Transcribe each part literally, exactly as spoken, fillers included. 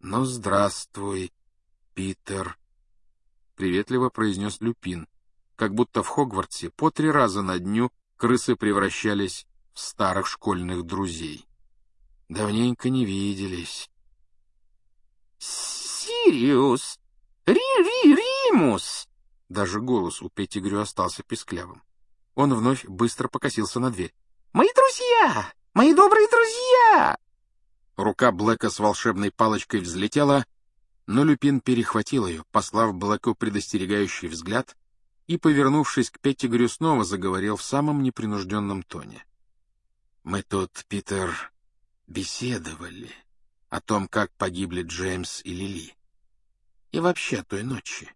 «Ну, здравствуй, Питер», — приветливо произнес Люпин, как будто в Хогвартсе по три раза на дню крысы превращались в старых школьных друзей. «Давненько не виделись». «Сириус! Ри-ри-римус!» Даже голос у Петтигрю остался писклявым. Он вновь быстро покосился на дверь. «Мои друзья! Мои добрые друзья!» Рука Блэка с волшебной палочкой взлетела, но Люпин перехватил ее, послав Блэку предостерегающий взгляд, и, повернувшись к Петтигрю, снова заговорил в самом непринужденном тоне. «Мы тут, Питер, беседовали о том, как погибли Джеймс и Лили. И вообще той ночи.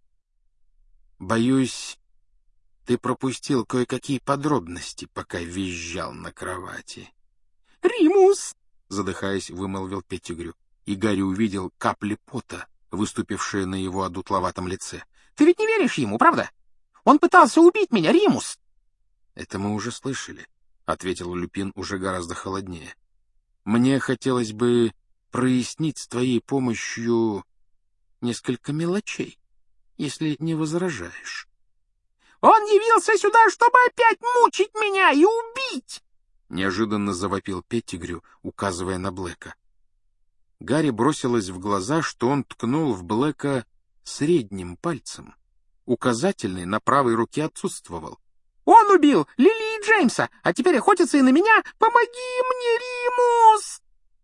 Боюсь, ты пропустил кое-какие подробности, пока визжал на кровати». «Римус!» — задыхаясь, вымолвил Петтигрю, и Гарри увидел капли пота, выступившие на его одутловатом лице. «Ты ведь не веришь ему, правда? Он пытался убить меня, Римус!» «Это мы уже слышали», — ответил Люпин уже гораздо холоднее. «Мне хотелось бы прояснить с твоей помощью несколько мелочей, если не возражаешь». «Он явился сюда, чтобы опять мучить меня и убить!» — неожиданно завопил Петтигрю, указывая на Блэка. Гарри бросилось в глаза, что он ткнул в Блэка средним пальцем. Указательный на правой руке отсутствовал. «Он убил Лили и Джеймса, а теперь охотится и на меня! Помоги мне, Римус!»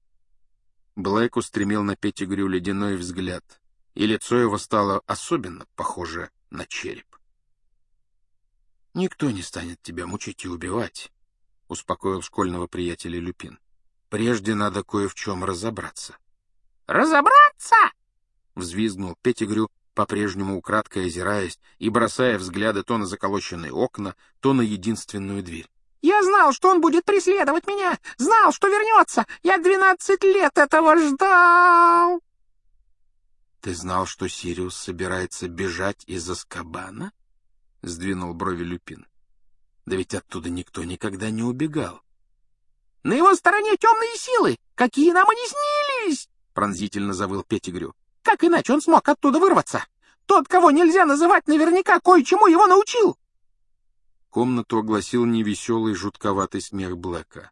Блэк устремил на Петтигрю ледяной взгляд, и лицо его стало особенно похоже на череп. «Никто не станет тебя мучить и убивать», — успокоил школьного приятеля Люпин. «Прежде надо кое в чем разобраться». «Разобраться?» — взвизгнул Петтигрю, по-прежнему украдкой озираясь и бросая взгляды то на заколоченные окна, то на единственную дверь. «Я знал, что он будет преследовать меня! Знал, что вернется! Я двенадцать лет этого ждал!» «Ты знал, что Сириус собирается бежать из Азкабана?» — сдвинул брови Люпин. «Да ведь оттуда никто никогда не убегал». «На его стороне темные силы! Какие нам и не снились!» — пронзительно завыл Петтигрю. «Как иначе он смог оттуда вырваться? Тот, кого нельзя называть, наверняка кое-чему его научил!» Комнату огласил невеселый жутковатый смех Блэка.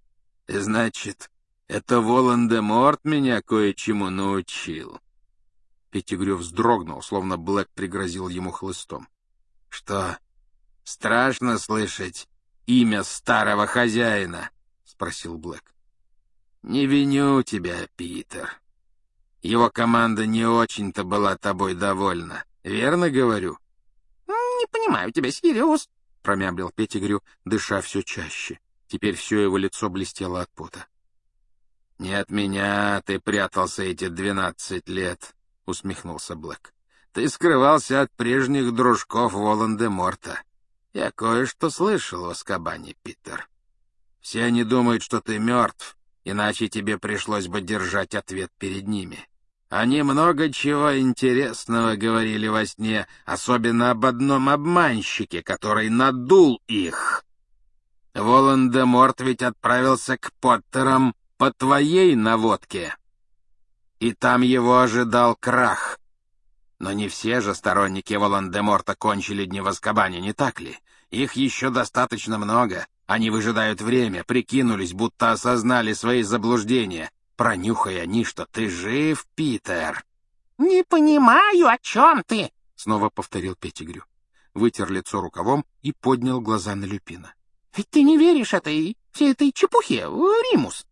«Значит, это Волан-де-Морт меня кое-чему научил?» Петтигрю вздрогнул, словно Блэк пригрозил ему хлыстом. «Что, страшно слышать имя старого хозяина?» — спросил Блэк. «Не виню тебя, Питер. Его команда не очень-то была тобой довольна. Верно говорю?» «Не понимаю тебя, Сириус», — промямлил Петтигрю, дыша все чаще. Теперь все его лицо блестело от пота. «Не от меня ты прятался эти двенадцать лет», — усмехнулся Блэк. «Ты скрывался от прежних дружков Волан-де-Морта. Я кое-что слышал в Азкабане, Питер. Все они думают, что ты мертв, иначе тебе пришлось бы держать ответ перед ними. Они много чего интересного говорили во сне, особенно об одном обманщике, который надул их. Волан-де-Морт ведь отправился к Поттерам по твоей наводке, и там его ожидал крах. Но не все же сторонники Волан-де-Морта кончили дни в Азкабане, не так ли? Их еще достаточно много. Они выжидают время, прикинулись, будто осознали свои заблуждения. Пронюхай они, что ты жив, Питер. «Не понимаю, о чем ты!» — снова повторил Петтигрю. Вытер лицо рукавом и поднял глаза на Люпина. «Ведь ты не веришь этой, всей этой чепухе, Римус!»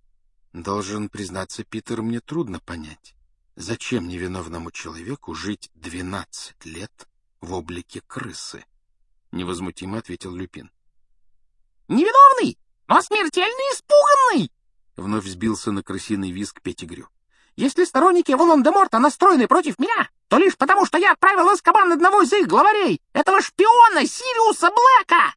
«Должен признаться, Питер, мне трудно понять, зачем невиновному человеку жить двенадцать лет в облике крысы?» — невозмутимо ответил Люпин. «Невиновный, но смертельно испуганный!» — вновь сбился на крысиный визг Петтигрю. «Если сторонники Волан-де-Морта настроены против меня, то лишь потому, что я отправил в Азкабан одного из их главарей, этого шпиона Сириуса Блэка!»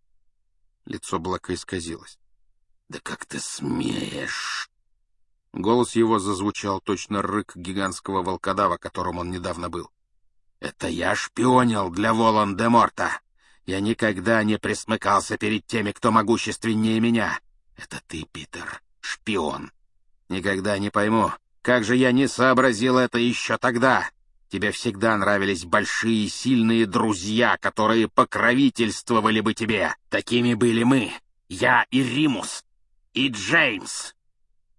Лицо Блэка исказилось. «Да как ты смеешь?» Голос его зазвучал точно рык гигантского волкодава, которым он недавно был. «Это я шпионил для Волан-де-Морта. Я никогда не присмыкался перед теми, кто могущественнее меня. Это ты, Питер, шпион. Никогда не пойму, Как же я не сообразил это еще тогда! Тебе всегда нравились большие сильные друзья, которые покровительствовали бы тебе. Такими были мы, я и Римус, и Джеймс.